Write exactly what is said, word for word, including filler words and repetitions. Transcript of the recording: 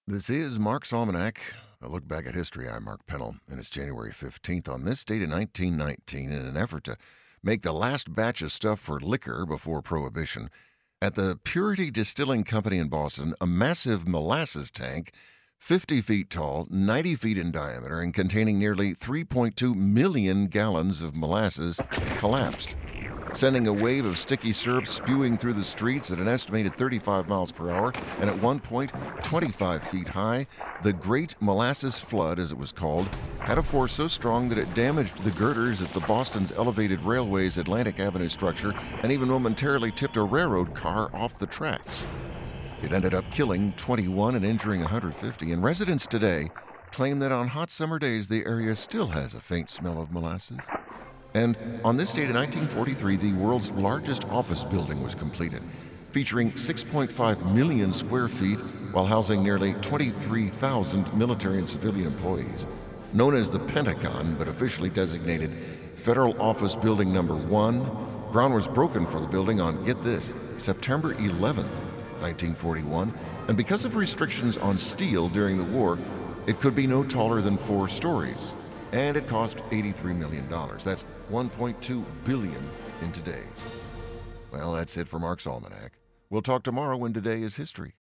This is Mark's Almanac, a look back at history. I'm Mark Pennell, and it's January fifteenth. On this date in nineteen nineteen, in an effort to make the last batch of stuff for liquor before Prohibition, at the Purity Distilling Company in Boston, a massive molasses tank, fifty feet tall, ninety feet in diameter, and containing nearly three point two million gallons of molasses, collapsed, sending a wave of sticky syrup spewing through the streets at an estimated thirty-five miles per hour, and at one point, twenty-five feet high. The Great Molasses Flood, as it was called, had a force so strong that it damaged the girders at the Boston's Elevated Railway's Atlantic Avenue structure and even momentarily tipped a railroad car off the tracks. It ended up killing twenty-one and injuring one hundred fifty, and residents today claim that on hot summer days the area still has a faint smell of molasses. And on this date in nineteen forty-three, the world's largest office building was completed, featuring six point five million square feet while housing nearly twenty-three thousand military and civilian employees. Known as the Pentagon, but officially designated Federal Office Building Number One, ground was broken for the building on, get this, September eleventh, nineteen forty-one, and because of restrictions on steel during the war, it could be no taller than four stories. And it cost eighty-three million dollars. That's one point two billion dollars in today's. Well, that's it for Mark's Almanac. We'll talk tomorrow when today is history.